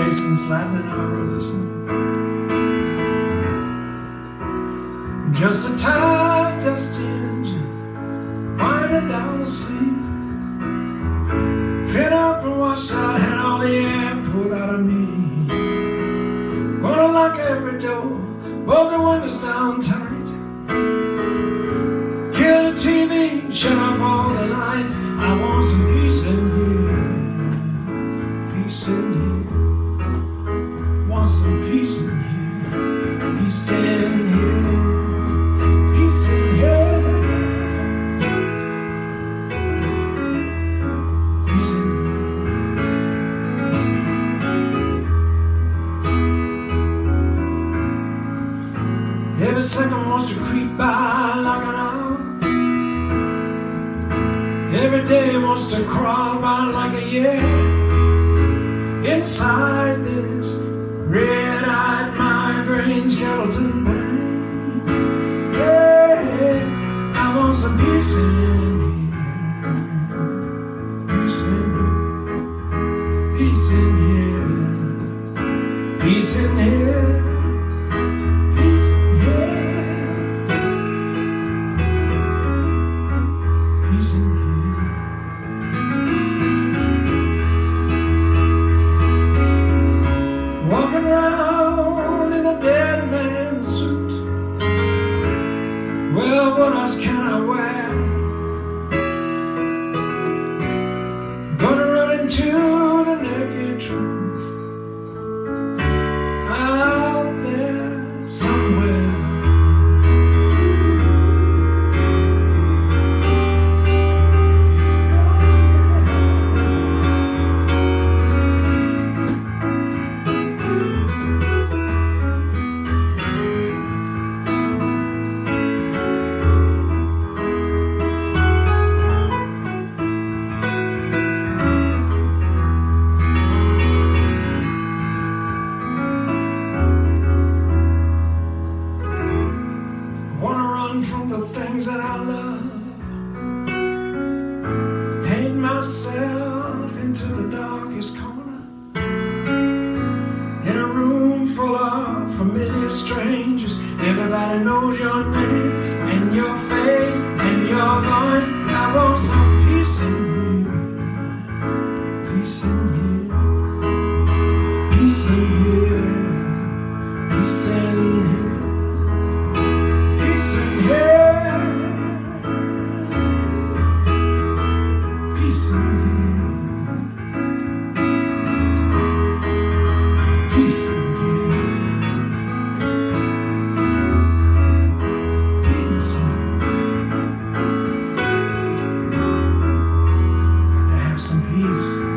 Since lightning I wrote this song. Just a tired, dusty engine winding down to sleep. Pinned up and washed out, had all the air pulled out of me. Gonna lock every door, bolt the windows down tight. Kill the TV, shut off all the lights. I want some peace in here, peace in here. Want some peace in here, peace in here, peace in here, peace in here. Every second wants to creep by like an hour. Every day wants to crawl by like a year. Inside this red-eyed migraine skeleton pain, hey, I want some peace in here, peace in here, peace in here, peace in here, peace in here, peace in here. Walking around in a dead man's suit. Well, what else can I wear? Gonna run into the naked truth out there somewhere. From the things that I love, paint myself into the darkest corner, in a room full of familiar strangers. Everybody knows your name and your face and your voice. I want some peace in here, peace in here, peace in here, peace in here. Peace in here, peace in here, peace in here. Gotta have some peace.